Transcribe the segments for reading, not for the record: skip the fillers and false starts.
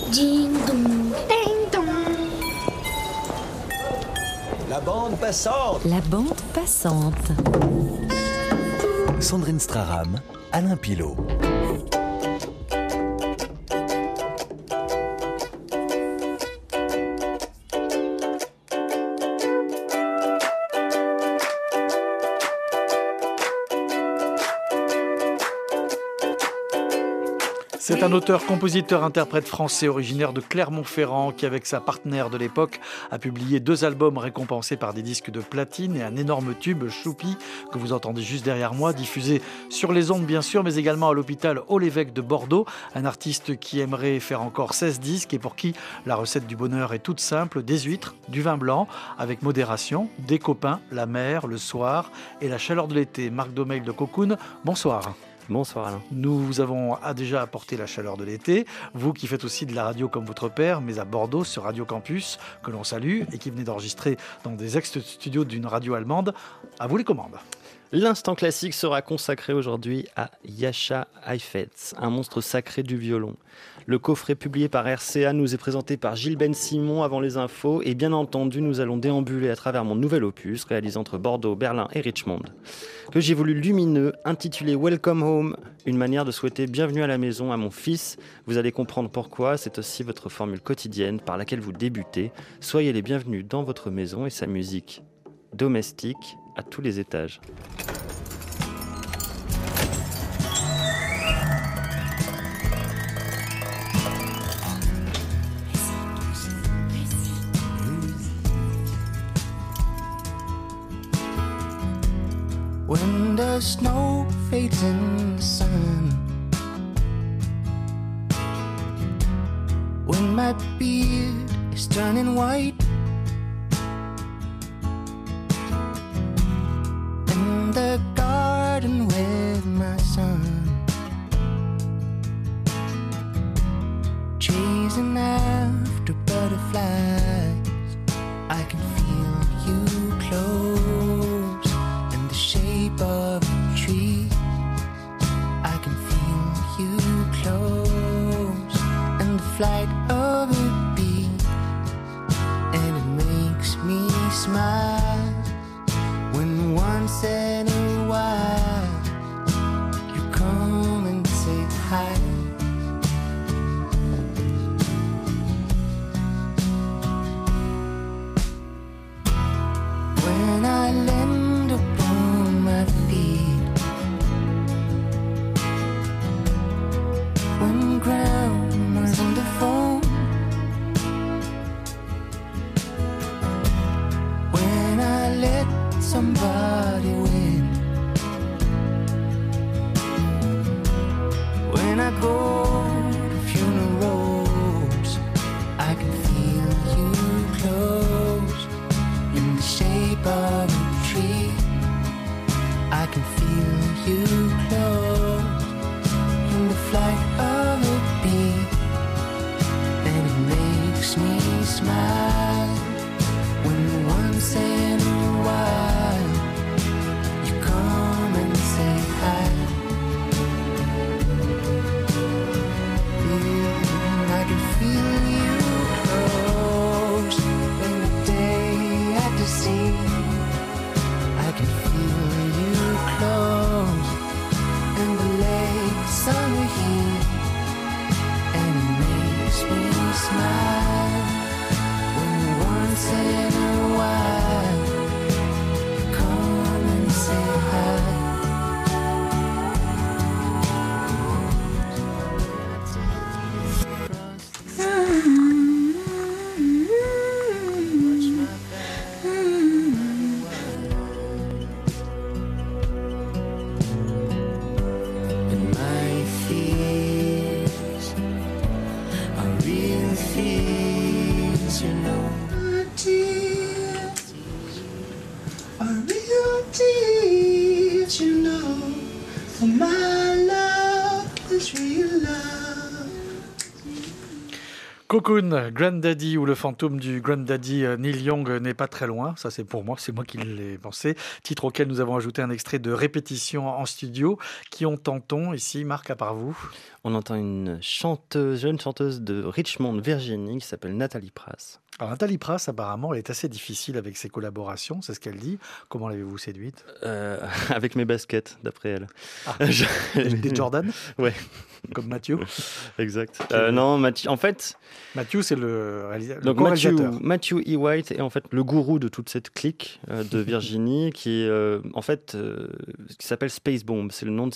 Ding dong, ding dong. La bande passante. La bande passante. Sandrine Straram, Alain Pilot. C'est un auteur, compositeur, interprète français originaire de Clermont-Ferrand qui, avec sa partenaire de l'époque, a publié 2 albums récompensés par des disques de platine et un énorme tube, Choupi, que vous entendez juste derrière moi, diffusé sur les ondes bien sûr, mais également à l'hôpital Haut-l'Évêque de Bordeaux. Un artiste qui aimerait faire encore 16 disques et pour qui la recette du bonheur est toute simple: des huîtres, du vin blanc, avec modération, des copains, la mer, le soir et la chaleur de l'été. Marc Domeil de Cocoon, bonsoir. Bonsoir Alain. Nous vous avons déjà apporté la chaleur de l'été, vous qui faites aussi de la radio comme votre père, mais à Bordeaux sur Radio Campus, que l'on salue, et qui venez d'enregistrer dans des ex-studios d'une radio allemande. À vous les commandes. L'instant classique sera consacré aujourd'hui à Jascha Heifetz, un monstre sacré du violon. Le coffret publié par RCA nous est présenté par Gilles Ben Simon avant les infos, et bien entendu nous allons déambuler à travers mon nouvel opus réalisé entre Bordeaux, Berlin et Richmond, que j'ai voulu lumineux, intitulé Welcome Home, une manière de souhaiter bienvenue à la maison à mon fils. Vous allez comprendre pourquoi, c'est aussi votre formule quotidienne par laquelle vous débutez. Soyez les bienvenus dans votre maison et sa musique domestique à tous les étages. When the snow fades in the sun, when my beard is turning white, in the garden with my son, chasing after butterflies, I can feel you close in the shape of a tree. I can feel you close in the flight of a bee, and it makes me smile when once in a while you come and say hi. When I land upon my feet, when grandma's on the phone, when I let somebody win, when I go to funerals, I can feel you close in the shape of a tree. I can feel you close in the flight of a bee, and it makes me smile when once in a while you come and say hi. I can feel you close in the day at the sea. I can feel you close in the late summer heat, and it makes me smile when once in a while you come and say hi. And my fears are real fears, you know. Tears are real tears, you know. For my love is real love. Cocoon, Granddaddy ou le fantôme du Granddaddy Neil Young n'est pas très loin. Ça, c'est pour moi, c'est moi qui l'ai pensé. Titre auquel nous avons ajouté un extrait de répétition en studio. Qui entend-on ici, Marc, à part vous? On entend une jeune chanteuse de Richmond, Virginie, qui s'appelle Nathalie Prass. Alors, Nathalie Prass, apparemment, elle est assez difficile avec ses collaborations, c'est ce qu'elle dit. Comment l'avez-vous séduite? Avec mes baskets, d'après elle. Ah, des Jordan? Ouais. Comme Mathieu? Exact. Non, en fait... Mathieu, c'est le donc co-réalisateur. Matthew E. White est en fait le gourou de toute cette clique de Virginie, qui est qui s'appelle Space Bomb. C'est le nom de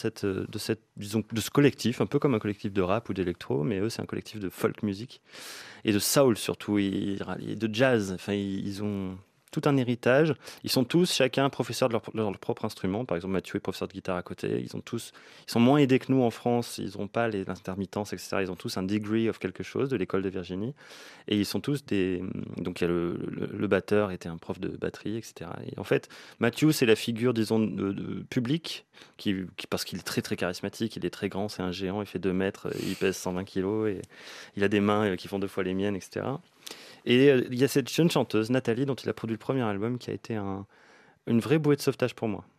ce collectif, un peu comme un collectif de rap ou d'électro, mais eux, c'est un collectif de folk music et de soul surtout, et de jazz. Enfin, ils ont tout un héritage. Ils sont tous, chacun, professeurs de leur propre instrument. Par exemple, Mathieu est professeur de guitare à côté. Ils sont moins aidés que nous en France. Ils n'ont pas l'intermittence, etc. Ils ont tous un degree of quelque chose de l'école de Virginie. Et ils sont tous donc, il y a le batteur était un prof de batterie, etc. Et en fait, Mathieu, c'est la figure, disons, de public, parce qu'il est très, très charismatique. Il est très grand, c'est un géant. Il fait 2 mètres, il pèse 120 kilos. Et il a des mains qui font 2 fois les miennes, etc. Et il y a cette jeune chanteuse, Nathalie, dont il a produit le premier album, qui a été une vraie bouée de sauvetage pour moi.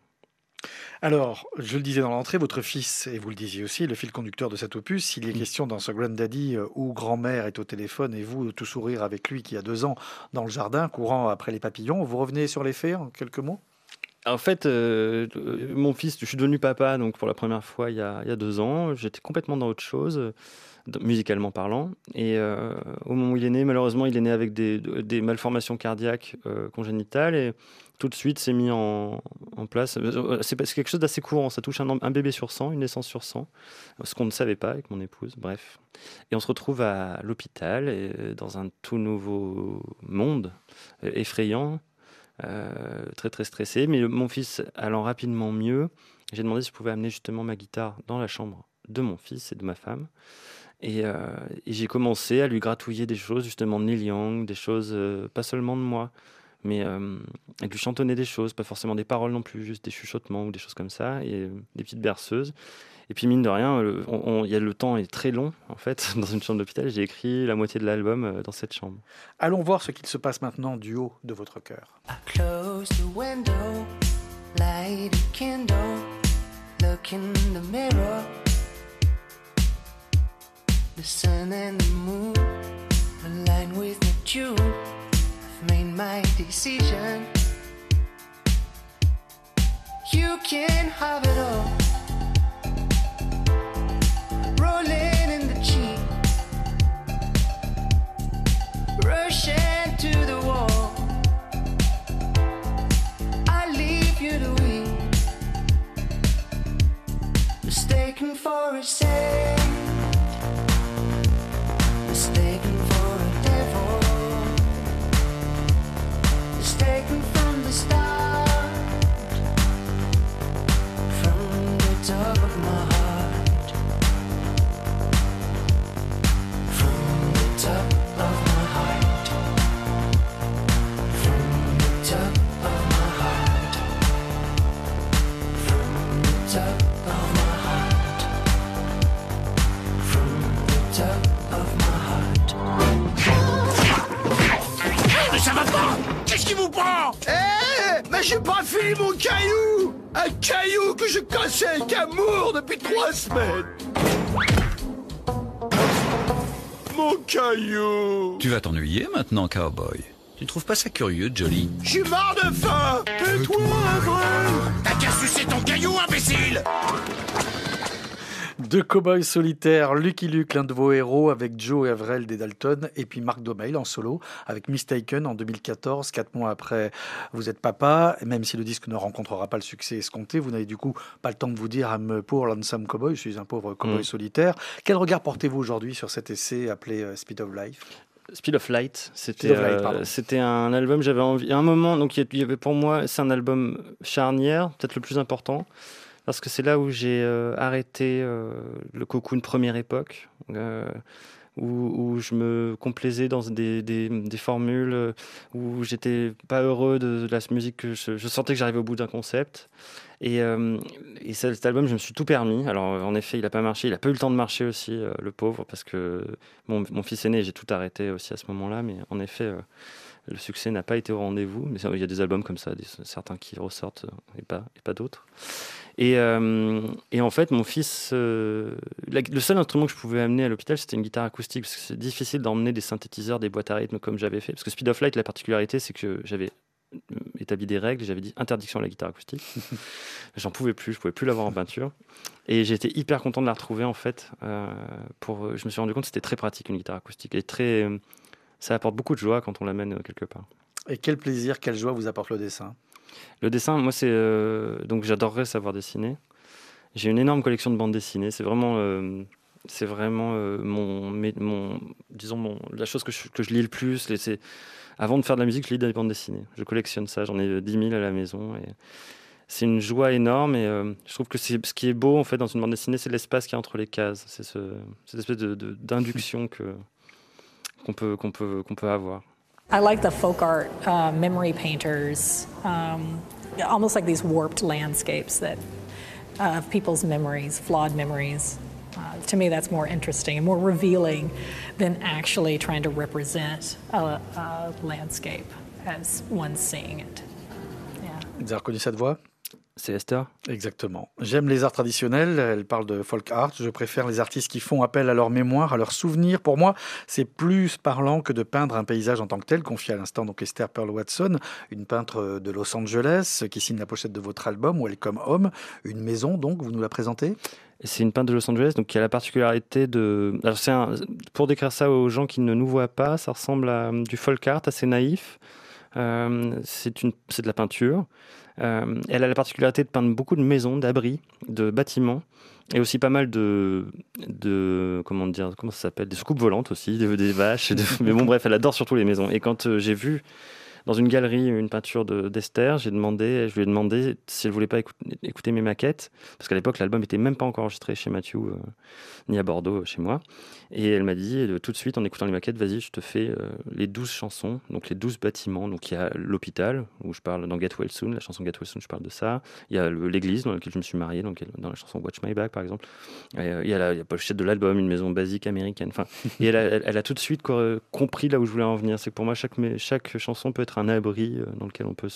Alors, je le disais dans l'entrée, votre fils, et vous le disiez aussi, le fil conducteur de cet opus, il est question dans ce Granddaddy où grand-mère est au téléphone et vous, tout sourire avec lui qui a 2 ans dans le jardin, courant après les papillons. Vous revenez sur les faits en quelques mots? En fait, mon fils, je suis devenu papa donc pour la première fois il y a 2 ans. J'étais complètement dans autre chose, musicalement parlant. Et au moment où il est né, malheureusement, il est né avec des malformations cardiaques congénitales. Et tout de suite, c'est mis en place. C'est quelque chose d'assez courant. Ça touche un bébé sur 100, une naissance sur 100. Ce qu'on ne savait pas avec mon épouse, bref. Et on se retrouve à l'hôpital, dans un tout nouveau monde effrayant. Très très stressé, mais mon fils allant rapidement mieux, j'ai demandé si je pouvais amener justement ma guitare dans la chambre de mon fils et de ma femme, et j'ai commencé à lui gratouiller des choses, justement de Neil Young, des choses pas seulement de moi, mais à lui chantonner des choses, pas forcément des paroles non plus, juste des chuchotements ou des choses comme ça, et des petites berceuses. Et puis mine de rien, le temps est très long en fait dans une chambre d'hôpital. J'ai écrit la moitié de l'album dans cette chambre. Allons voir ce qu'il se passe maintenant du haut de votre cœur. I close the window, light a candle, look in the mirror. The sun and the moon align with the tune. I've made my decision. You can have it all. Rolling in the Jeep, rushing to the wall. I leave you to weep, mistaken for a saint, mistaken for a devil, mistaken from the start, from the top of my heart. Mais j'ai pas fini mon caillou! Un caillou que je cassais avec amour depuis 3 semaines! Mon caillou! Tu vas t'ennuyer maintenant, cowboy. Tu trouves pas ça curieux, Jolly? Je suis mort de faim! Et toi, vrai? T'as qu'à sucer ton caillou, imbécile! 2 cow-boys solitaires, Lucky Luke, l'un de vos héros, avec Joe Avril des Dalton, et puis Mark Domail en solo, avec Mistaken en 2014. 4 mois après, vous êtes papa, et même si le disque ne rencontrera pas le succès escompté, vous n'avez du coup pas le temps de vous dire « I'm a poor lonesome cowboy », je suis un pauvre cow-boy solitaire. Quel regard portez-vous aujourd'hui sur cet essai appelé Speed of Life ? Speed of Light, c'était un album, j'avais envie. À un moment, donc il y avait pour moi, c'est un album charnière, peut-être le plus important, parce que c'est là où j'ai arrêté le Cocoon première époque. où je me complaisais dans des formules, où j'étais pas heureux de la musique, que je sentais que j'arrivais au bout d'un concept. Et cet album, je me suis tout permis. Alors, en effet, il n'a pas marché. Il n'a pas eu le temps de marcher aussi, le pauvre, parce que mon fils aîné, j'ai tout arrêté aussi à ce moment-là. Mais en effet, le succès n'a pas été au rendez-vous. Mais il y a des albums comme ça, certains qui ressortent et pas d'autres. Et en fait, mon fils, le seul instrument que je pouvais amener à l'hôpital, c'était une guitare acoustique, parce que c'est difficile d'emmener des synthétiseurs, des boîtes à rythme comme j'avais fait. Parce que Speed of Light, la particularité, c'est que j'avais établi des règles, j'avais dit interdiction à la guitare acoustique. Je pouvais plus l'avoir en peinture. Et j'étais hyper content de la retrouver, en fait. Je me suis rendu compte que c'était très pratique, une guitare acoustique. Et ça apporte beaucoup de joie quand on l'amène quelque part. Et quel plaisir, quelle joie vous apporte le dessin ? Le dessin, moi, c'est... donc j'adorerais savoir dessiner. J'ai une énorme collection de bandes dessinées. C'est vraiment la chose que je lis le plus. Avant de faire de la musique, je lis des bandes dessinées. Je collectionne ça. J'en ai 10 000 à la maison. Et c'est une joie énorme. Et je trouve que ce qui est beau, en fait, dans une bande dessinée, c'est l'espace qu'il y a entre les cases. C'est cette espèce d'induction qu'on peut avoir. I like the folk art memory painters, almost like these warped landscapes of people's memories, flawed memories. To me, that's more interesting and more revealing than actually trying to represent a landscape as one's seeing it. Yeah. Vous avez reconnu cette voix ? C'est Esther. Exactement. J'aime les arts traditionnels, elle parle de folk art, je préfère les artistes qui font appel à leur mémoire, à leurs souvenirs. Pour moi, c'est plus parlant que de peindre un paysage en tant que tel, confie à l'instant donc Esther Pearl Watson, une peintre de Los Angeles, qui signe la pochette de votre album, Welcome Home, une maison donc, vous nous la présentez ? C'est une peintre de Los Angeles, donc qui a la particularité de... Alors pour décrire ça aux gens qui ne nous voient pas, ça ressemble à du folk art assez naïf. C'est de la peinture. Elle a la particularité de peindre beaucoup de maisons, d'abris, de bâtiments, et aussi pas mal de comment ça s'appelle, des soucoupes volantes aussi, des vaches. Mais bon, bref, elle adore surtout les maisons. Et quand j'ai vu dans une galerie une peinture d'Esther, je lui ai demandé si elle voulait pas écouter mes maquettes, parce qu'à l'époque l'album était même pas encore enregistré chez Mathieu ni à Bordeaux chez moi. Et elle m'a dit tout de suite en écoutant les maquettes, vas-y, je te fais les 12 chansons, donc les 12 bâtiments. Donc il y a l'hôpital où je parle dans Get Well Soon, la chanson Get Well Soon, je parle de ça. Il y a l'église dans laquelle je me suis marié, dans la chanson Watch My Back par exemple. Il y a la pochette de l'album, une maison basique américaine. Enfin, et elle a tout de suite compris là où je voulais en venir. C'est que pour moi chaque chanson peut être un abri dans lequel on peut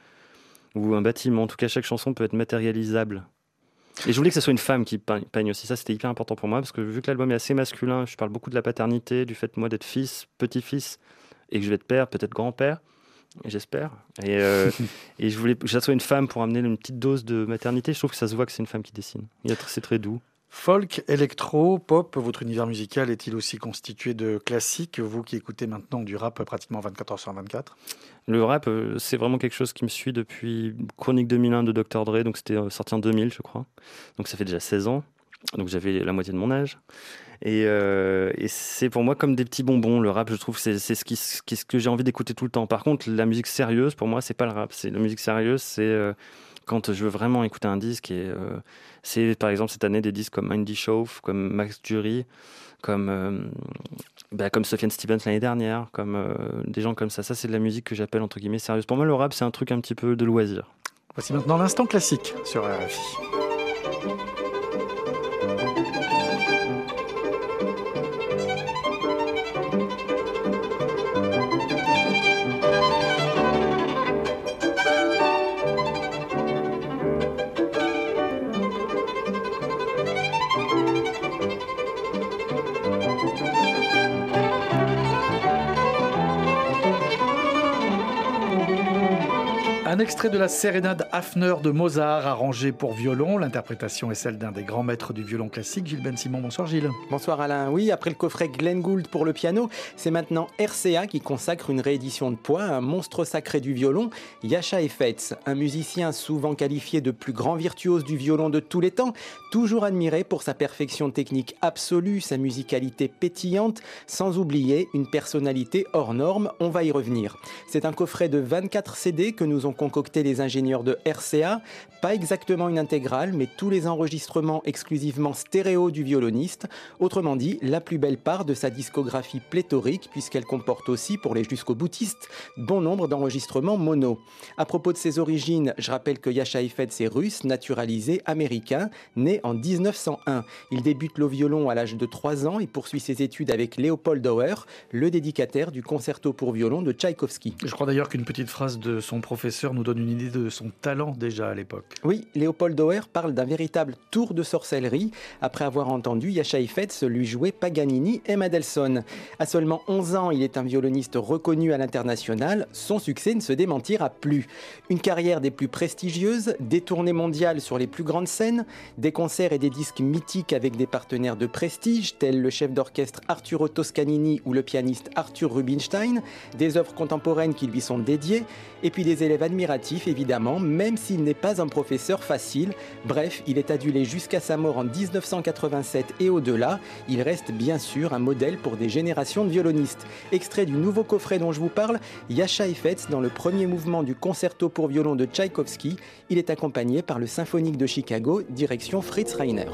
ou un bâtiment. En tout cas, chaque chanson peut être matérialisable. Et je voulais que ce soit une femme qui peigne aussi. Ça, c'était hyper important pour moi, parce que vu que l'album est assez masculin, je parle beaucoup de la paternité, du fait, moi, d'être fils, petit-fils, et que je vais être père, peut-être grand-père, j'espère. Et je voulais que ça soit une femme pour amener une petite dose de maternité. Je trouve que ça se voit que c'est une femme qui dessine. C'est très doux. Folk, électro, pop, votre univers musical est-il aussi constitué de classiques, vous qui écoutez maintenant du rap pratiquement 24 heures sur 24 ? Le rap, c'est vraiment quelque chose qui me suit depuis Chronique 2001 de Dr. Dre, donc c'était sorti en 2000, je crois. Donc ça fait déjà 16 ans, donc j'avais la moitié de mon âge. Et c'est pour moi comme des petits bonbons. Le rap, je trouve, c'est ce que j'ai envie d'écouter tout le temps. Par contre, la musique sérieuse, pour moi, c'est pas le rap. La musique sérieuse, c'est... quand je veux vraiment écouter un disque, c'est par exemple cette année des disques comme Andy Shauf, comme Max Jury, comme Sufjan Stevens l'année dernière, comme des gens comme ça. Ça, c'est de la musique que j'appelle entre guillemets sérieuse. Pour moi, le rap, c'est un truc un petit peu de loisir. Voici maintenant l'instant classique sur RFI. Un extrait de la sérénade Hafner de Mozart, arrangée pour violon. L'interprétation est celle d'un des grands maîtres du violon classique, Gilles Ben-Simon. Bonsoir Gilles. Bonsoir Alain. Oui, après le coffret Glenn Gould pour le piano, c'est maintenant RCA qui consacre une réédition de poids à un monstre sacré du violon, Jascha Heifetz, un musicien souvent qualifié de plus grand virtuose du violon de tous les temps, toujours admiré pour sa perfection technique absolue, sa musicalité pétillante, sans oublier une personnalité hors norme. On va y revenir. C'est un coffret de 24 CD que nous ont concocté les ingénieurs de RCA. Pas exactement une intégrale, mais tous les enregistrements exclusivement stéréo du violoniste. Autrement dit, la plus belle part de sa discographie pléthorique, puisqu'elle comporte aussi, pour les jusqu'au boutistes, bon nombre d'enregistrements mono. À propos de ses origines, je rappelle que Jascha Heifetz est russe, naturalisé américain, né en 1901. Il débute le violon à l'âge de 3 ans et poursuit ses études avec Leopold Auer, le dédicataire du concerto pour violon de Tchaïkovski. Je crois d'ailleurs qu'une petite phrase de son professeur nous donne une idée de son talent déjà à l'époque. Oui, Leopold Auer parle d'un véritable tour de sorcellerie après avoir entendu Jascha Heifetz lui jouer Paganini et Mendelssohn. À seulement 11 ans, il est un violoniste reconnu à l'international. Son succès ne se démentira plus. Une carrière des plus prestigieuses, des tournées mondiales sur les plus grandes scènes, des concerts et des disques mythiques avec des partenaires de prestige tels le chef d'orchestre Arturo Toscanini ou le pianiste Arthur Rubinstein, des œuvres contemporaines qui lui sont dédiées, et puis des élèves admiratifs évidemment, même s'il n'est pas un professeur facile. Bref, il est adulé jusqu'à sa mort en 1987 et au-delà. Il reste bien sûr un modèle pour des générations de violonistes. Extrait du nouveau coffret dont je vous parle, Jascha Heifetz dans le premier mouvement du concerto pour violon de Tchaïkovski. Il est accompagné par le Symphonique de Chicago, direction Fritz Reiner.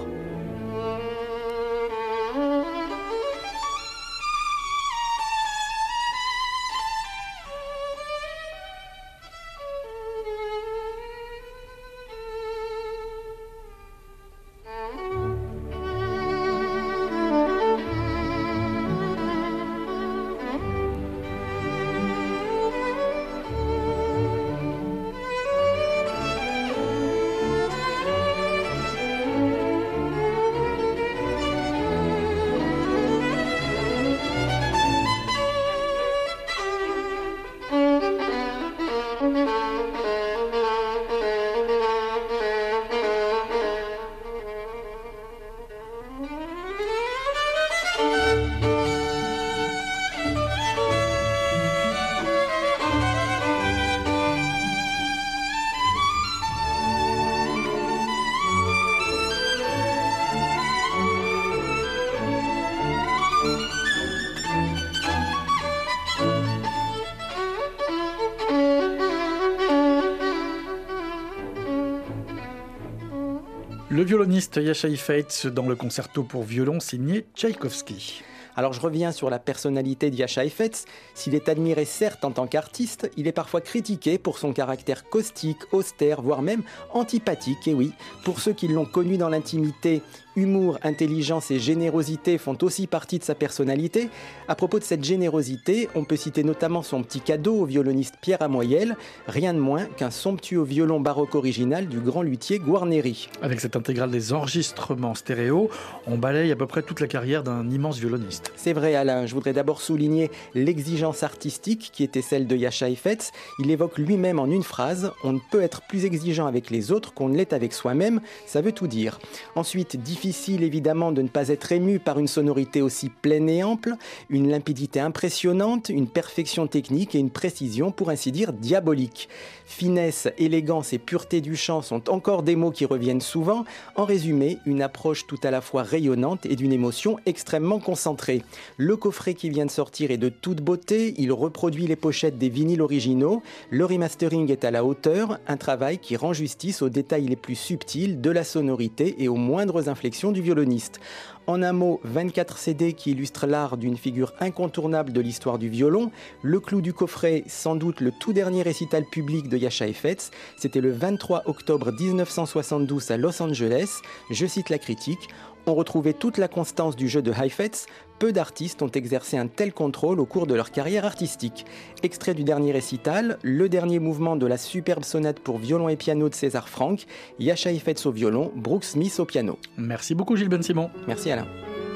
Le violoniste Jascha Heifetz dans le concerto pour violon signé Tchaïkovski. Alors je reviens sur la personnalité de Jascha Heifetz. S'il est admiré certes en tant qu'artiste, il est parfois critiqué pour son caractère caustique, austère, voire même antipathique. Et oui, pour ceux qui l'ont connu dans l'intimité, humour, intelligence et générosité font aussi partie de sa personnalité. À propos de cette générosité, on peut citer notamment son petit cadeau au violoniste Pierre Amoyel, rien de moins qu'un somptueux violon baroque original du grand luthier Guarneri. Avec cette intégrale des enregistrements stéréo, on balaye à peu près toute la carrière d'un immense violoniste. C'est vrai Alain, je voudrais d'abord souligner l'exigence artistique qui était celle de Jascha Heifetz. Il évoque lui-même en une phrase « On ne peut être plus exigeant avec les autres qu'on ne l'est avec soi-même », ça veut tout dire. Ensuite, difficile évidemment de ne pas être ému par une sonorité aussi pleine et ample, une limpidité impressionnante, une perfection technique et une précision pour ainsi dire diabolique. Finesse, élégance et pureté du chant sont encore des mots qui reviennent souvent. En résumé, une approche tout à la fois rayonnante et d'une émotion extrêmement concentrée. Le coffret qui vient de sortir est de toute beauté, il reproduit les pochettes des vinyles originaux, le remastering est à la hauteur, un travail qui rend justice aux détails les plus subtils de la sonorité et aux moindres inflexions du violoniste. En un mot, 24 CD qui illustrent l'art d'une figure incontournable de l'histoire du violon. Le clou du coffret, sans doute le tout dernier récital public de Jascha Heifetz, c'était le 23 octobre 1972 à Los Angeles. Je cite la critique. On retrouvait toute la constance du jeu de Heifetz. Peu d'artistes ont exercé un tel contrôle au cours de leur carrière artistique. Extrait du dernier récital, le dernier mouvement de la superbe sonate pour violon et piano de César Franck, Jascha Heifetz au violon, Brooks Smith au piano. Merci beaucoup Gilles Ben Simon. Merci Alain.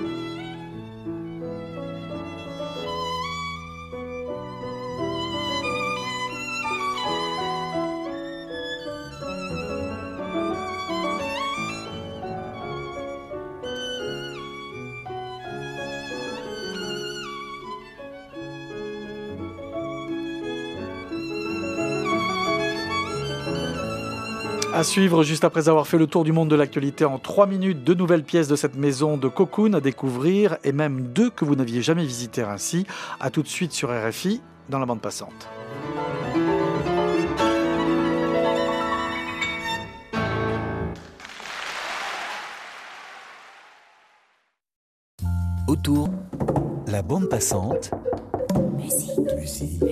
À suivre, juste après avoir fait le tour du monde de l'actualité en 3 minutes, 2 nouvelles pièces de cette maison de Cocoon à découvrir et même 2 que vous n'aviez jamais visitées ainsi. A tout de suite sur RFI dans la bande passante. Autour, la bande passante. Musique.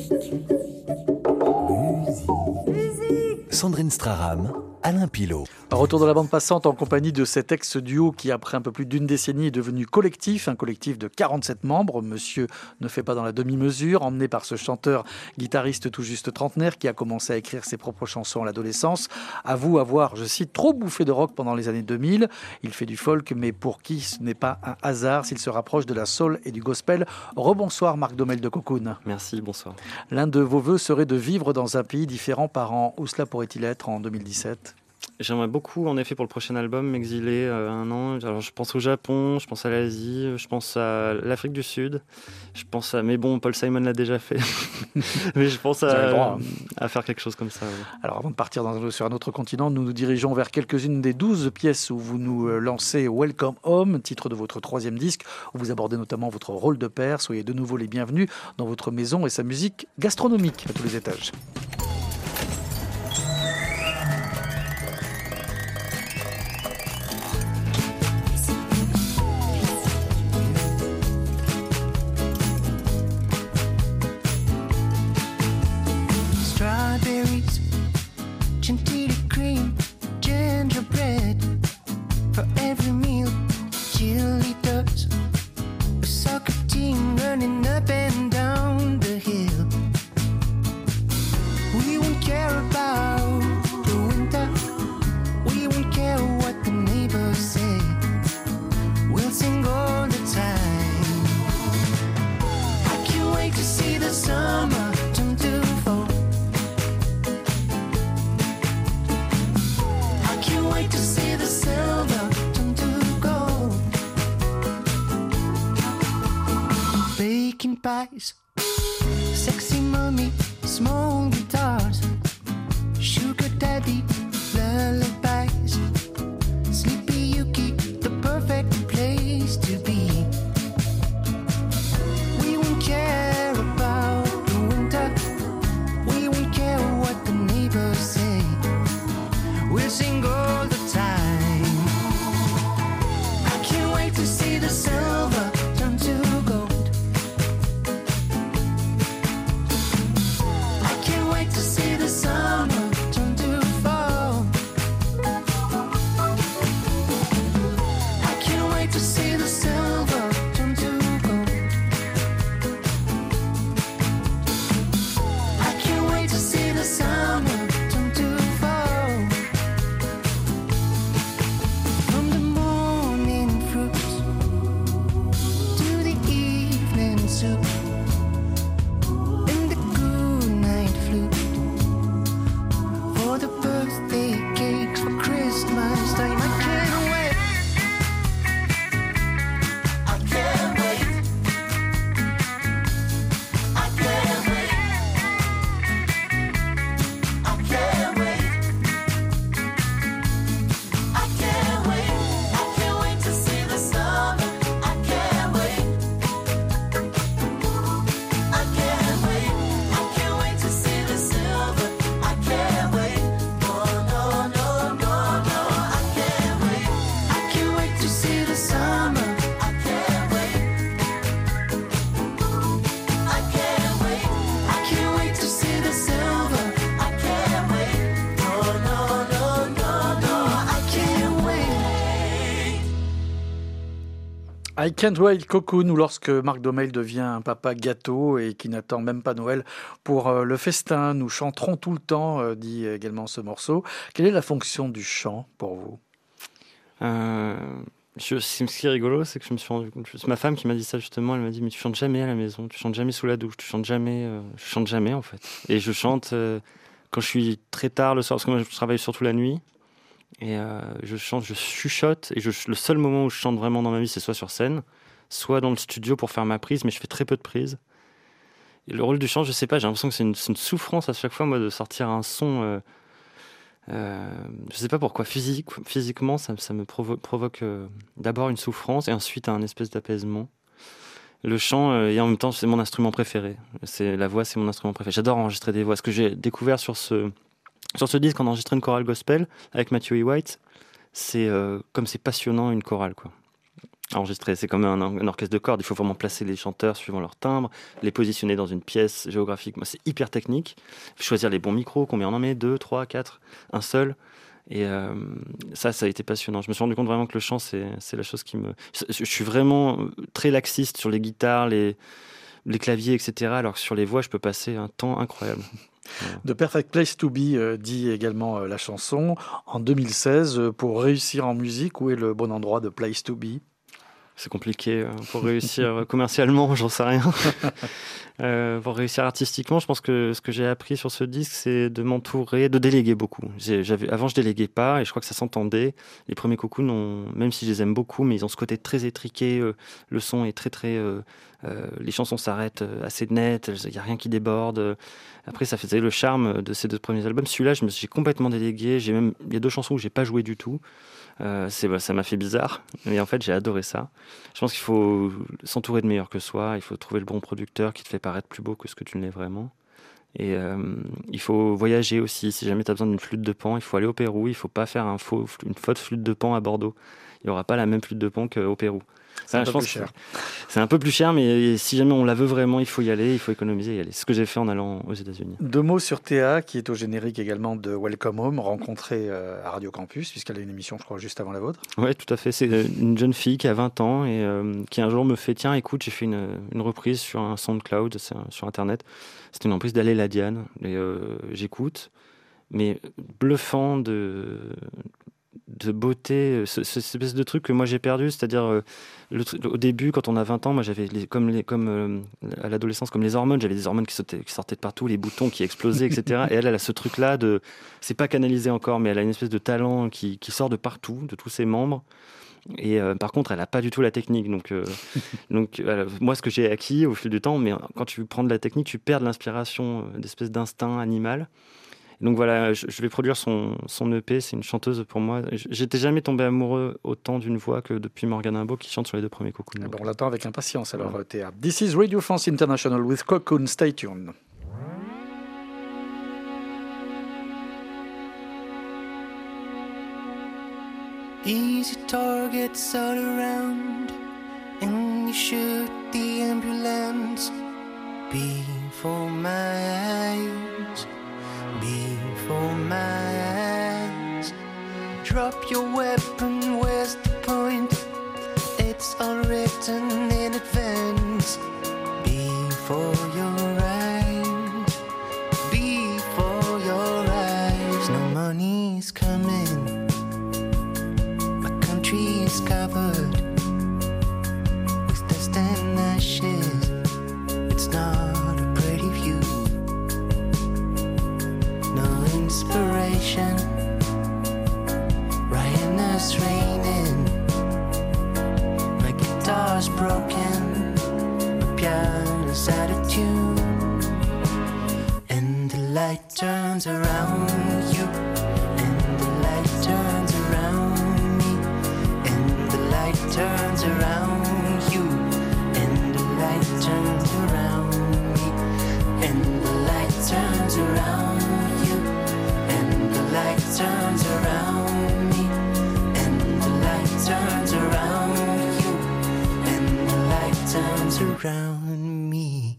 Sandrine Straram, Alain Pilot. Retour de la bande passante en compagnie de cet ex-duo qui, après un peu plus d'une décennie, est devenu collectif, un collectif de 47 membres. Monsieur ne fait pas dans la demi-mesure, emmené par ce chanteur guitariste tout juste trentenaire qui a commencé à écrire ses propres chansons à l'adolescence. Avoue avoir, je cite, trop bouffé de rock pendant les années 2000. Il fait du folk, mais pour qui ce n'est pas un hasard s'il se rapproche de la soul et du gospel. Rebonsoir Marc Domel de Cocoon. Merci, bonsoir. L'un de vos vœux serait de vivre dans un pays différent par an. Où cela pourrait-il être en 2017 ? J'aimerais beaucoup, en effet, pour le prochain album, m'exiler un an. Alors, je pense au Japon, je pense à l'Asie, je pense à l'Afrique du Sud. Je pense à... Mais bon, Paul Simon l'a déjà fait. Mais je pense à faire quelque chose comme ça. Ouais. Alors, avant de partir sur un autre continent, nous nous dirigeons vers quelques-unes des 12 pièces où vous nous lancez Welcome Home, titre de votre 3e disque, où vous abordez notamment votre rôle de père. Soyez de nouveau les bienvenus dans votre maison et sa musique gastronomique à tous les étages. Strawberries, chantilly cream, gingerbread for every meal. Chili does a soccer team running up and down the hill. We won't care about the winter. We won't care what the neighbors say. We'll sing all the time. I can't wait to see the summer turn to fall. Wait to see the silver turn to gold. Baking pies, sexy mommy, small guitars, sugar daddy, lullabies, Sleepy Yuki, the perfect place to be. We won't care about the winter. We won't care what the neighbors say. We'll sing all the time. I can't wait to see the silver turn to gold. I can't wait to see the summer turn to fall. I can't wait to see the silver turn to gold. I can't wait to see the summer turn to fall. From the morning fruits to the evening soup and the good night flute for the birthday cakes for Christmas time. I can't wait. I can't wait. I can't wait. I can't wait. I can't wait. I can't wait to see the summer. I can't wait. I can't wait. I can't wait to see the silver. I can't wait. No, no, no, no, no. I can't wait. I can't wait to see the summer. I can't wait. I can't wait. I can't wait to see the silver. I can't wait. No, no, no, no, no. I can't wait. I Can't Wait, Cocoon, ou lorsque Marc Domel devient un papa gâteau et qui n'attend même pas Noël pour le festin. Nous chanterons tout le temps, dit également ce morceau. Quelle est la fonction du chant pour vous ? Ce qui est rigolo, c'est que je me suis rendu compte. C'est ma femme qui m'a dit ça justement. Elle m'a dit mais tu chantes jamais à la maison, tu chantes jamais sous la douche, tu chantes jamais. Je chante jamais en fait. Et je chante quand je suis très tard le soir parce que moi je travaille surtout la nuit. Et je chante, je chuchote. Et le seul moment où je chante vraiment dans ma vie, c'est soit sur scène, soit dans le studio pour faire ma prise. Mais je fais très peu de prises. Et le rôle du chant, je sais pas. J'ai l'impression que c'est une souffrance à chaque fois moi de sortir un son. Je sais pas pourquoi. Physiquement, ça me provoque d'abord une souffrance et ensuite un espèce d'apaisement. Le chant, et en même temps, c'est mon instrument préféré. La voix, c'est mon instrument préféré. J'adore enregistrer des voix. Ce que j'ai découvert sur ce disque, on a enregistré une chorale gospel avec Matthew E. White. C'est comme c'est passionnant une chorale, quoi. enregistrer. C'est comme un orchestre de cordes. Il faut vraiment placer les chanteurs suivant leur timbre, les positionner dans une pièce géographique. Moi, c'est hyper technique. Il faut choisir les bons micros, combien on en met, 2, 3, 4, un seul. Et ça a été passionnant. Je me suis rendu compte vraiment que le chant, c'est la chose qui me... Je suis vraiment très laxiste sur les guitares, les claviers, etc. Alors que sur les voix, je peux passer un temps incroyable. Voilà. The Perfect Place to Be dit également la chanson. En 2016, pour réussir en musique, où est le bon endroit de Place to Be ? C'est compliqué pour réussir commercialement, j'en sais rien. Pour réussir artistiquement, je pense que ce que j'ai appris sur ce disque, c'est de m'entourer, de déléguer beaucoup. Avant, je déléguais pas et je crois que ça s'entendait. Les premiers Cocoon, même si je les aime beaucoup, mais ils ont ce côté très étriqué. Le son est très... les chansons s'arrêtent assez net, il n'y a rien qui déborde. Après, ça faisait le charme de ces 2 premiers albums. Celui-là, j'ai complètement délégué. Il y a 2 chansons où j'ai pas joué du tout. Ça m'a fait bizarre, mais en fait j'ai adoré ça. Je pense qu'il faut s'entourer de meilleurs que soi, il faut trouver le bon producteur qui te fait paraître plus beau que ce que tu ne l'es vraiment. Et il faut voyager aussi. Si jamais tu as besoin d'une flûte de Pan, il faut aller au Pérou. Il ne faut pas faire une fausse flûte de Pan à Bordeaux. Il n'y aura pas la même flûte de Pan qu'au Pérou. C'est un peu plus cher. C'est un peu plus cher, mais si jamais on la veut vraiment, il faut y aller, il faut économiser et y aller. C'est ce que j'ai fait en allant aux États-Unis. 2 mots sur Théa, qui est au générique également de Welcome Home, rencontrée à Radio Campus, puisqu'elle a une émission, je crois, juste avant la vôtre. Oui, tout à fait. C'est une jeune fille qui a 20 ans et qui un jour me fait « Tiens, écoute, j'ai fait une reprise sur un SoundCloud, sur Internet. C'était une reprise d'Allez la Diane. » Et j'écoute, mais bluffant de beauté, cette espèce de truc que moi j'ai perdu, c'est-à-dire au début quand on a 20 ans, moi j'avais comme à l'adolescence comme les hormones, j'avais des hormones qui sortaient de partout, les boutons qui explosaient, etc. Et elle a ce truc-là c'est pas canalisé encore, mais elle a une espèce de talent qui sort de partout, de tous ses membres. Et par contre, elle n'a pas du tout la technique. Donc moi, ce que j'ai acquis au fil du temps, mais quand tu prends de la technique, tu perds de l'inspiration, d'espèce d'instinct animal. Donc voilà, je vais produire son EP, c'est une chanteuse pour moi. J'étais jamais tombé amoureux autant d'une voix que depuis Morgane Rimbaud qui chante sur les 2 premiers Cocoon. Bon, on l'attend avec impatience alors, Théa. This is Radio France International with Cocoon. Stay tuned. Easy targets all around, and you shoot the ambulance before my eyes. Before my eyes. Drop your weapon, where's the point? It's all written in advance. Before your eyes, before your eyes. No money's coming, my country's covered with dust and ashes. It's not a pretty view. Inspiration, rain is raining, my guitar's broken, my piano's out of tune, and the light turns around you, and the light turns around me, and the light turns around you, and the light turns around me, and the light turns around you, and the light turns around me, and the light turns around you, and the light turns around me.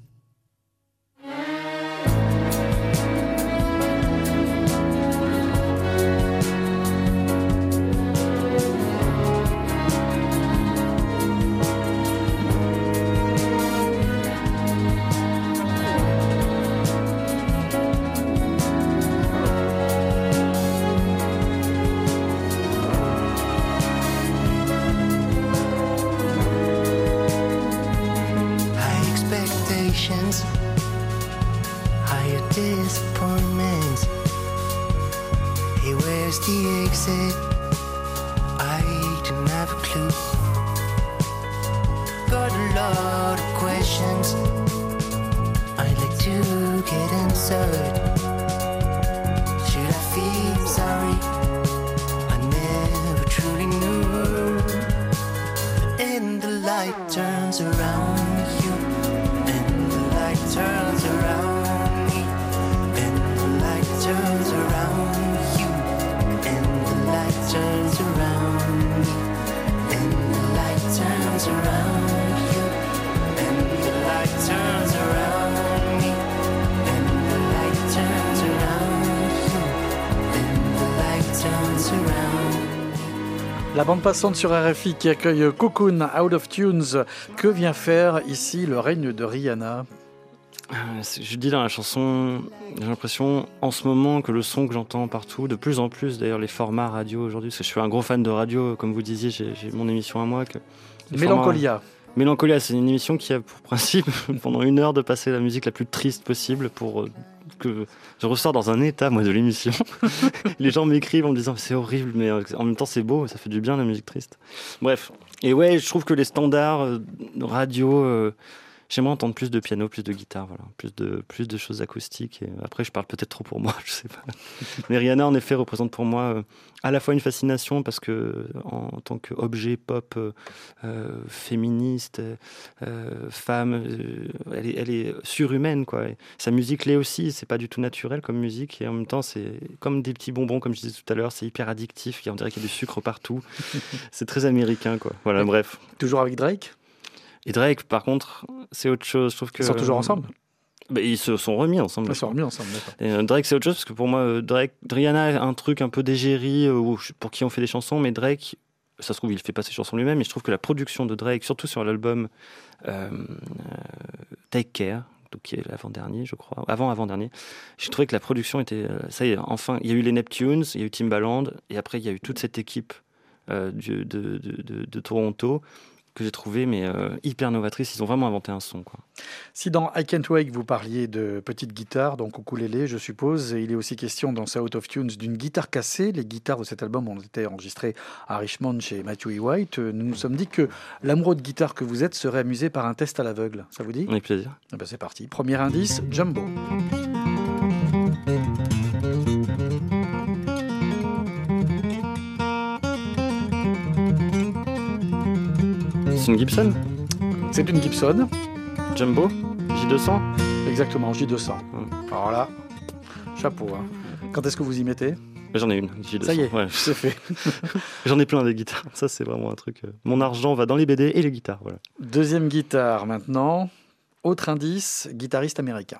Higher disappointments. Hey, where's the exit? I don't have a clue. Got a lot of questions. I'd like to get answered. Should I feel sorry? I never truly knew. And the light turns around you, and the light turns around me, and the light turns around you, and the light turns around me, and the light turns turns around you, and the light turns around me, and the light turns around you, and the light turns around. La bande passante sur RFI qui accueille Cocoon, Out of Tunes. Que vient faire ici le règne de Rihanna ? Je dis dans la chanson, j'ai l'impression en ce moment que le son que j'entends partout, de plus en plus d'ailleurs les formats radio aujourd'hui, parce que je suis un gros fan de radio, comme vous disiez, j'ai mon émission à moi. Mélancolia. Mélancolia, c'est une émission qui a pour principe pendant 1 heure de passer la musique la plus triste possible pour que je ressors dans un état moi de l'émission. Les gens m'écrivent en me disant c'est horrible, mais en même temps c'est beau, ça fait du bien la musique triste. Bref, et ouais, je trouve que les standards radio... J'aimerais entendre plus de piano, plus de guitare, voilà, plus de choses acoustiques. Et après, je parle peut-être trop pour moi, je sais pas. Mais Rihanna, en effet, représente pour moi à la fois une fascination parce que en tant qu'objet pop féministe, femme, elle est surhumaine, quoi. Et sa musique l'est aussi. C'est pas du tout naturel comme musique et en même temps, c'est comme des petits bonbons, comme je disais tout à l'heure. C'est hyper addictif. On dirait qu'il y a du sucre partout. C'est très américain, quoi. Voilà, bref. Toujours avec Drake ? Et Drake, par contre, c'est autre chose. Je trouve que, ils sont toujours ensemble ? Ils se sont remis ensemble. Ils sont remis ensemble, d'accord. Et Drake, c'est autre chose, parce que pour moi, Rihanna a un truc un peu d'égérie, pour qui on fait des chansons, mais Drake, ça se trouve, il fait pas ses chansons lui-même, et je trouve que la production de Drake, surtout sur l'album Take Care, donc qui est l'avant-dernier, je crois, avant-avant-dernier, j'ai trouvé que la production était... ça y est, enfin, il y a eu les Neptunes, il y a eu Timbaland, et après, il y a eu toute cette équipe de Toronto, que j'ai trouvé hyper novatrice. Ils ont vraiment inventé un son, quoi. Si dans I Can't Wait vous parliez de petite guitare, donc ukulélé je suppose, il est aussi question dans ce Out of Tunes d'une guitare cassée. Les guitares de cet album ont été enregistrées à Richmond chez Matthew E. White. Nous nous sommes dit que l'amoureux de guitare que vous êtes serait amusé par un test à l'aveugle. Ça vous dit ? Avec plaisir. Eh ben c'est parti. Premier indice, Jumbo. C'est une Gibson ? C'est une Gibson. Jumbo ? J200 ? Exactement, J200. Alors là, chapeau. Hein. Quand est-ce que vous y mettez ? J'en ai une, J200. Ça y est, ouais. c'est fait. J'en ai plein des guitares. Ça, c'est vraiment un truc... Mon argent va dans les BD et les guitares. Voilà. Deuxième guitare maintenant. Autre indice, guitariste américain.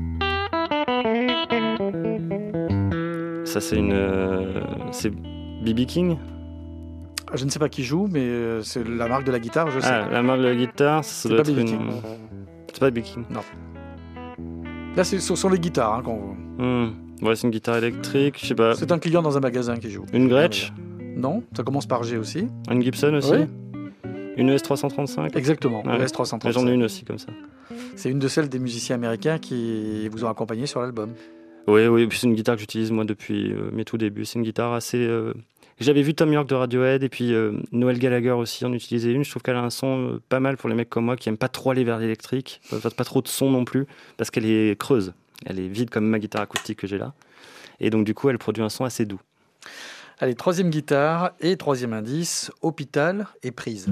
Ça, c'est c'est B.B. King ? Je ne sais pas qui joue, mais c'est la marque de la guitare, je sais. Ah, la marque de la guitare, ça doit être une... C'est pas B.B. King. Non. Là, ce sont les guitares qu'on voit. Ouais, c'est une guitare électrique, je sais pas. C'est un client dans un magasin qui joue. Une Gretsch ? Non, ça commence par G aussi. Une Gibson aussi ? Oui. Une ES335 ? Exactement, ouais. ES335. J'en ai une aussi, comme ça. C'est une de celles des musiciens américains qui vous ont accompagné sur l'album. Oui, puis c'est une guitare que j'utilise moi depuis mes tout débuts. C'est une guitare assez... J'avais vu Tom York de Radiohead et puis Noel Gallagher aussi en utilisait une. Je trouve qu'elle a un son pas mal pour les mecs comme moi qui aiment pas trop aller vers l'électrique, pas trop de son non plus, parce qu'elle est creuse. Elle est vide comme ma guitare acoustique que j'ai là. Et donc du coup, elle produit un son assez doux. Allez, troisième guitare et troisième indice, hôpital et prise.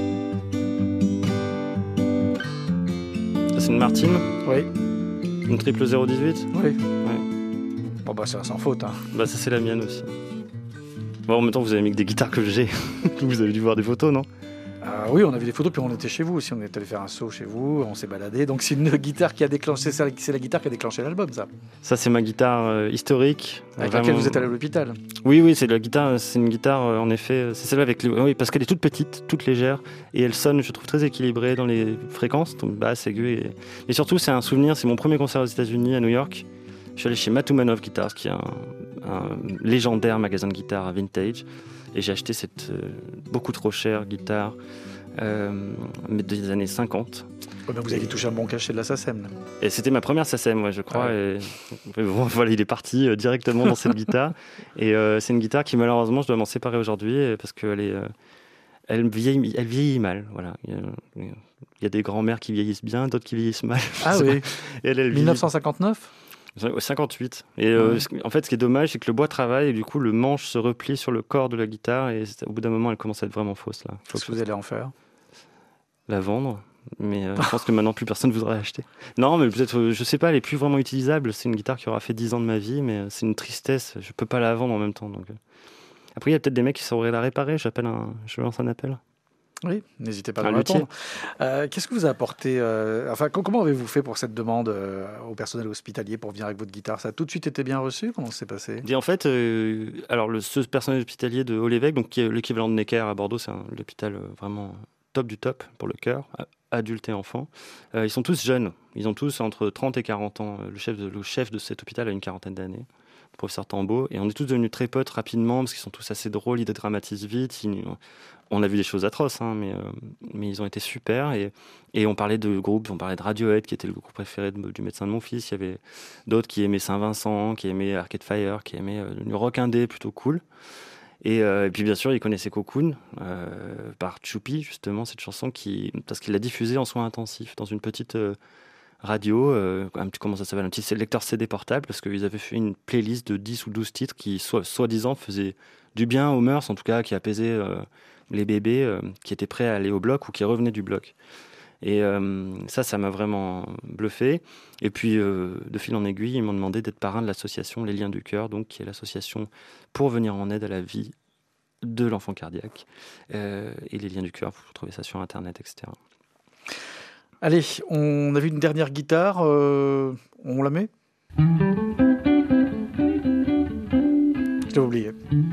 Ça, c'est une Martin ? Oui. Une triple 018 ? Oui. Ouais. Bon bah c'est sans faute. Hein. Bah ça c'est la mienne aussi. Bon, en même temps, vous avez mis que des guitares que j'ai. Vous avez dû voir des photos, non ? Oui, on a vu des photos, puis on était chez vous aussi. On est allé faire un saut chez vous, on s'est baladé. Donc c'est une guitare qui a déclenché, c'est la guitare qui a déclenché l'album, ça. Ça, c'est ma guitare historique. Avec vraiment... laquelle vous êtes allé à l'hôpital. Oui, c'est la guitare. C'est une guitare, en effet. C'est celle avec oui, parce qu'elle est toute petite, toute légère, et elle sonne, je trouve, très équilibrée dans les fréquences, donc basse, aiguë. Et surtout, c'est un souvenir. C'est mon premier concert aux États-Unis, à New York. Je suis allé chez Matumanov Guitars, qui est un légendaire magasin de guitare vintage, et j'ai acheté cette beaucoup trop chère guitare des années 50. Oh ben vous avez touché un bon cachet de la SACEM. Et c'était ma première SACEM, ouais, je crois. Ouais. Et bon, voilà, il est parti directement dans cette guitare. Et c'est une guitare qui, malheureusement, je dois m'en séparer aujourd'hui parce qu'elle elle vieillit mal. Voilà. Il y a des grands-mères qui vieillissent bien, d'autres qui vieillissent mal. Ah oui. Et elle 1959 58. Et en fait, ce qui est dommage, c'est que le bois travaille et du coup, le manche se replie sur le corps de la guitare et au bout d'un moment, elle commence à être vraiment fausse. Là. Qu'est-ce que vous allez en faire ? La vendre. Mais je pense que maintenant, plus personne ne voudrait acheter. Non, mais peut-être, je sais pas, elle est plus vraiment utilisable. C'est une guitare qui aura fait 10 ans de ma vie, mais c'est une tristesse. Je peux pas la vendre en même temps. Donc. Après, il y a peut-être des mecs qui sauraient la réparer. Je lance un appel. Oui, n'hésitez pas à Un nous luthier. répondre. Qu'est-ce que vous a apporté comment avez-vous fait pour cette demande au personnel hospitalier pour venir avec votre guitare? Ça a tout de suite été bien reçu? Comment ça s'est passé? Et en fait, ce personnel hospitalier de Haut-l'Évêque, donc qui est l'équivalent de Necker à Bordeaux, c'est l'hôpital vraiment top du top pour le cœur, adultes et enfants. Ils sont tous jeunes, ils ont tous entre 30 et 40 ans. Le chef de cet hôpital a une quarantaine d'années, le professeur Tambo, et on est tous devenus très potes rapidement parce qu'ils sont tous assez drôles, ils dédramatisent vite. On a vu des choses atroces, hein, mais ils ont été super. Et on parlait de groupes, on parlait de Radiohead, qui était le groupe préféré du médecin de mon fils. Il y avait d'autres qui aimaient Saint-Vincent, qui aimaient Arcade Fire, qui aimaient le rock indé plutôt cool. Et puis bien sûr, ils connaissaient Cocoon par Choupi, justement, cette chanson parce qu'il l'a diffusée en soins intensifs dans une petite radio, comment ça s'appelle, un petit lecteur CD portable, parce qu'ils avaient fait une playlist de 10 ou 12 titres qui, soi-disant, faisaient du bien aux mœurs, en tout cas, qui apaisaient les bébés qui étaient prêts à aller au bloc ou qui revenaient du bloc. Et ça m'a vraiment bluffé. Et puis, de fil en aiguille, ils m'ont demandé d'être parrain de l'association Les Liens du Cœur, donc, qui est l'association pour venir en aide à la vie de l'enfant cardiaque. Et Les Liens du Cœur, vous trouvez ça sur Internet, etc. Allez, on a vu une dernière guitare. On la met? Je l'ai oublié.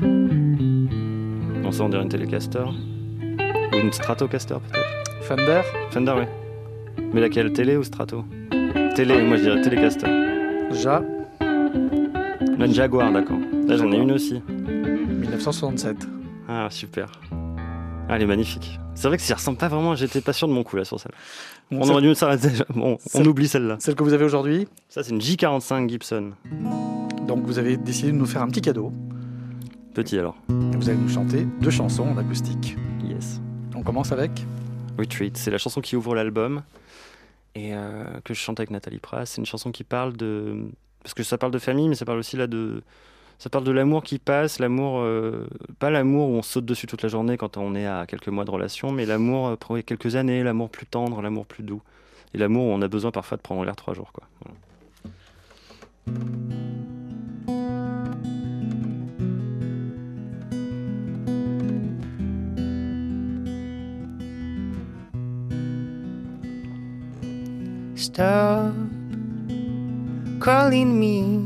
On s'en dirait une Telecaster. Ou une Stratocaster, peut-être. Fender, oui. Mais laquelle, télé ou Strato? Télé, moi je dirais Telecaster. Une Jaguar, d'accord. Là j'en ai une aussi. 1967. Ah, super. Ah, elle est magnifique. C'est vrai que ça ressemble pas vraiment, j'étais pas sûr de mon coup là sur celle-là. On aurait dû s'arrêter déjà. Bon, on oublie celle-là. Celle que vous avez aujourd'hui? Ça, c'est une J45 Gibson. Donc vous avez décidé de nous faire un petit cadeau. Petit alors. Et vous allez nous chanter 2 chansons en acoustique. Yes. On commence avec Retreat. C'est la chanson qui ouvre l'album et que je chante avec Nathalie Pras. C'est une chanson qui parle de... Parce que ça parle de famille, mais ça parle aussi là de... Ça parle de l'amour qui passe, l'amour, pas l'amour où on saute dessus toute la journée quand on est à quelques mois de relation, mais l'amour pour quelques années, l'amour plus tendre, l'amour plus doux. Et l'amour où on a besoin parfois de prendre l'air 3 jours, quoi. Voilà. Stop calling me.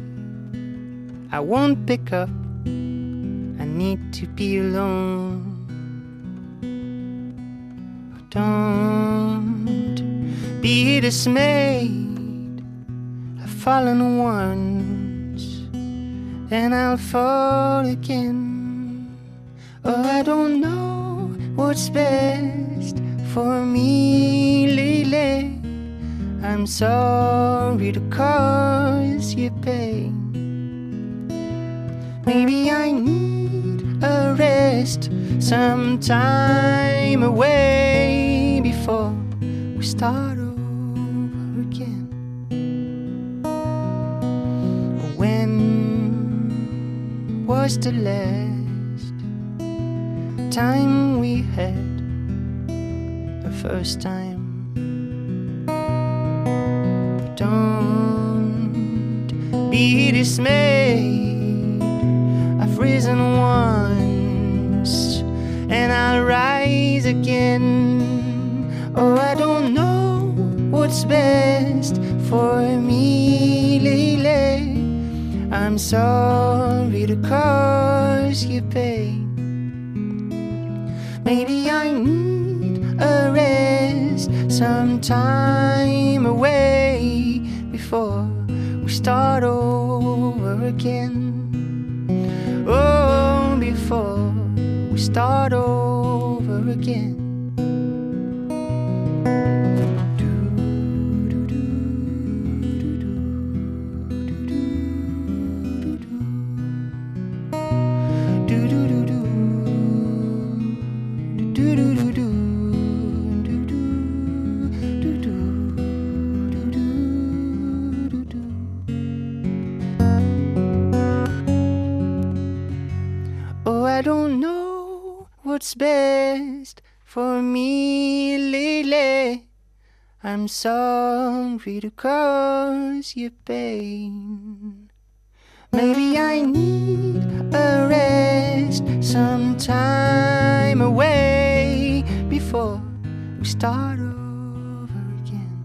I won't pick up. I need to be alone. Don't be dismayed. I've fallen once, then I'll fall again. Oh, I don't know what's best for me lately. I'm sorry to cause you pain. Maybe I need a rest, some time away before we start over again. When was the last time we had the first time? Don't be dismayed. I've risen once and I'll rise again. Oh, I don't know what's best for me lately. I'm sorry to cause you pain. Maybe I need a rest, some time away before we start over again. Oh, before we start over again. I don't know what's best for me lately. I'm sorry to cause you pain. Maybe I need a rest, some time away before we start over again.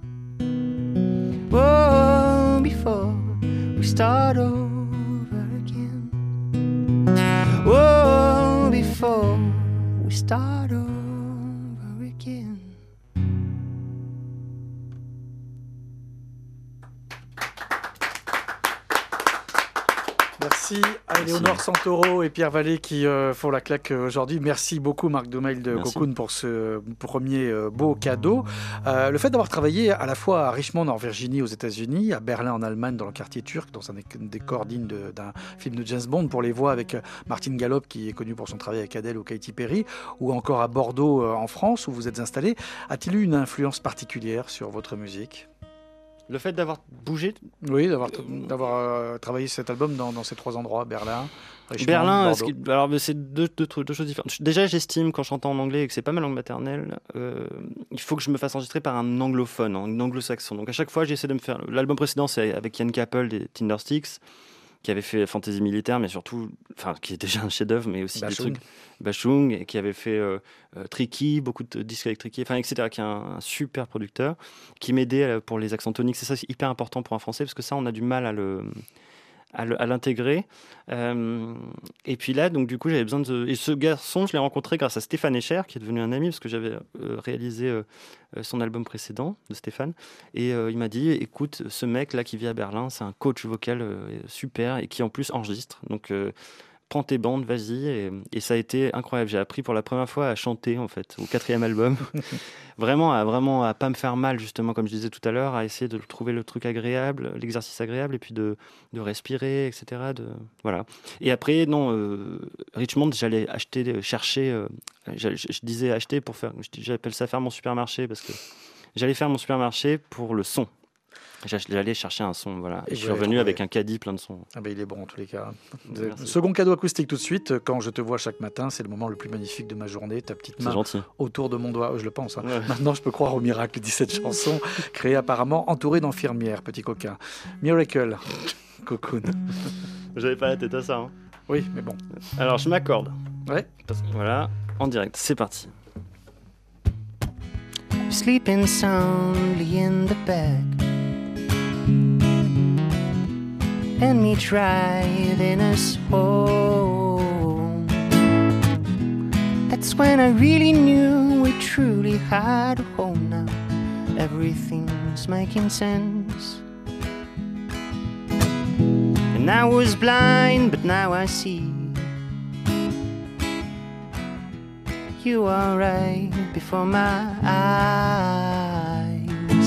Whoa, before we start over again. Whoa, before we start over again. Merci à Éléonore Santoro et Pierre Vallée qui font la claque aujourd'hui. Merci beaucoup Marc Dumail de Cocoon pour ce premier beau cadeau. Le fait d'avoir travaillé à la fois à Richmond en Virginie aux États-Unis, à Berlin en Allemagne dans le quartier turc, dans un décor digne d'un film de James Bond pour les voix avec Martin Gallup qui est connu pour son travail avec Adele ou Katy Perry, ou encore à Bordeaux en France où vous êtes installé, a-t-il eu une influence particulière sur votre musique ? Le fait d'avoir bougé. Oui, d'avoir travaillé cet album dans ces trois endroits, Berlin, Richmond, Berlin, Bordeaux. alors c'est deux choses différentes. Déjà, j'estime quand je chante en anglais et que c'est pas ma langue maternelle, il faut que je me fasse enregistrer par un anglophone, un anglo-saxon. Donc à chaque fois, j'essaie de me faire. L'album précédent, c'est avec Ian Capel des Tindersticks, qui avait fait Fantasy Militaire, mais surtout, qui est déjà un chef-d'œuvre, mais aussi des trucs. Bashung, et qui avait fait Tricky, beaucoup de disques avec Tricky, etc., qui est un super producteur, qui m'aidait pour les accents toniques. C'est ça, c'est hyper important pour un Français, parce que ça, on a du mal à l'intégrer. Et puis là, donc du coup, j'avais besoin de... Et ce garçon, je l'ai rencontré grâce à Stéphane Escher, qui est devenu un ami, parce que j'avais réalisé son album précédent de Stéphane. Et il m'a dit, écoute, ce mec-là qui vit à Berlin, c'est un coach vocal super, et qui en plus enregistre. Donc... prends tes bandes, vas-y. Et ça a été incroyable. J'ai appris pour la première fois à chanter, en fait, au 4e album. vraiment à pas me faire mal, justement, comme je disais tout à l'heure, à essayer de trouver le truc agréable, l'exercice agréable, et puis de respirer, etc. Voilà. Et après, Richmond, j'allais chercher, je disais acheter pour faire, j'appelle ça faire mon supermarché, parce que j'allais faire mon supermarché pour le son. J'allais chercher un son, voilà. Et je suis revenu avec un caddie plein de sons. Ah ben, il est bon en tous les cas. Merci. Second cadeau acoustique tout de suite. Quand je te vois chaque matin, c'est le moment le plus magnifique de ma journée. Ta petite main autour de mon doigt. Je le pense. Hein. Ouais. Maintenant, je peux croire au miracle. 17 chansons créées apparemment entourées d'infirmières, petit coquin. Miracle, Cocoon. J'avais pas la tête à ça. Hein. Oui, mais bon. Alors, je m'accorde. Ouais. Voilà, en direct. C'est parti. Sleeping soundly in the bed. And me driving us home. That's when I really knew we truly had a home now. Everything's making sense. And I was blind, but now I see. You are right before my eyes.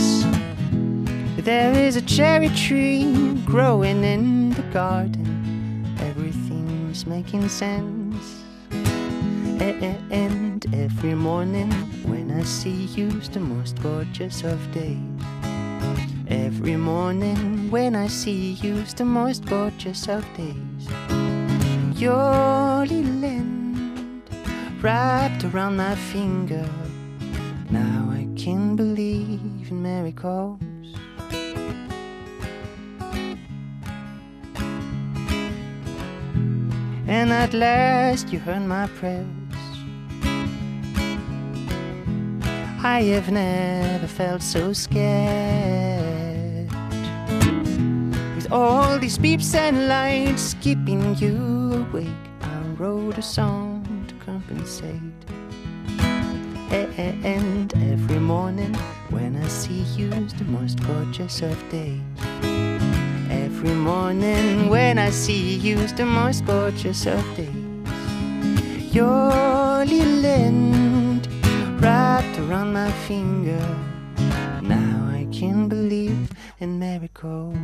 There is a cherry tree growing in the garden. Everything's making sense. And every morning when I see you's the most gorgeous of days. Every morning when I see you's the most gorgeous of days. Your little hand wrapped around my finger. Now I can believe in miracles. And at last you heard my prayers. I have never felt so scared. With all these beeps and lights keeping you awake, I wrote a song to compensate. And every morning when I see you's the most gorgeous of days. Every morning when I see you's the most gorgeous of days. Your little hand wrapped around my finger. Now I can believe in miracles.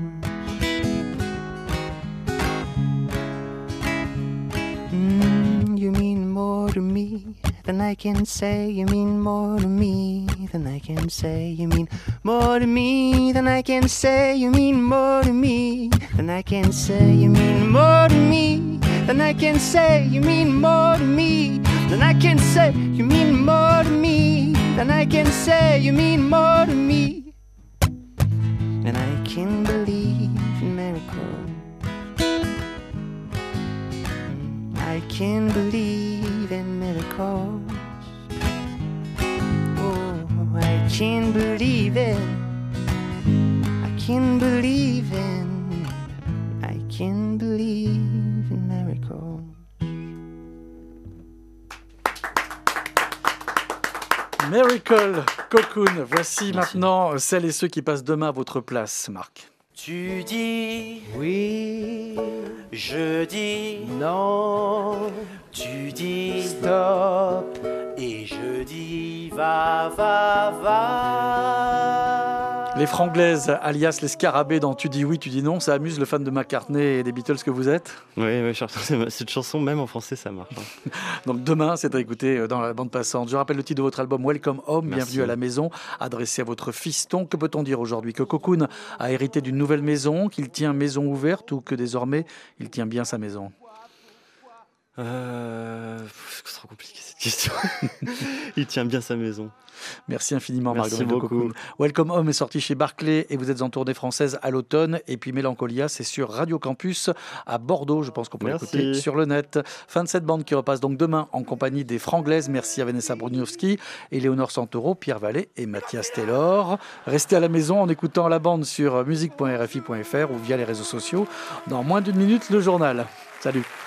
You mean more to me than I can say. You mean more to me than I can say. You mean more to me than I can say. You mean more to me than I can say. You mean more to me than I can say. You mean more to me than I can say. You mean more to me than I can say. You mean more to me. And I can believe in miracles. I can believe in miracles. can't believe it. I can believe in miracles. Miracle, Cocoon. Voici maintenant celles et ceux qui passent demain à votre place, Marc. Tu dis oui, je dis non, tu dis stop et je dis va, va, va. Les Franglaises, alias les Scarabées dans Tu dis oui, tu dis non, ça amuse le fan de McCartney et des Beatles que vous êtes? Oui, cette chanson, même en français, ça marche. Donc demain, c'est à écouter dans la bande passante. Je rappelle le titre de votre album Welcome Home, Merci. Bienvenue à la maison, adressé à votre fiston. Que peut-on dire aujourd'hui? Que Cocoon a hérité d'une nouvelle maison, qu'il tient maison ouverte ou que désormais, il tient bien sa maison? C'est trop compliqué cette question. Il tient bien sa maison. Merci infiniment, Merci Marguerite de beaucoup. Cocoon. Welcome Home est sorti chez Barclay et vous êtes en tournée française à l'automne. Et puis Mélancolia, c'est sur Radio Campus à Bordeaux. Je pense qu'on peut Merci. l'écouter sur le net. Fin de cette bande qui repasse donc demain en compagnie des Franglaises. Merci à Vanessa Bruniowski, Éléonore Santoro, Pierre Vallée et Mathias Taylor. Restez à la maison en écoutant la bande sur musique.rfi.fr ou via les réseaux sociaux. Dans moins d'une minute, le journal. Salut.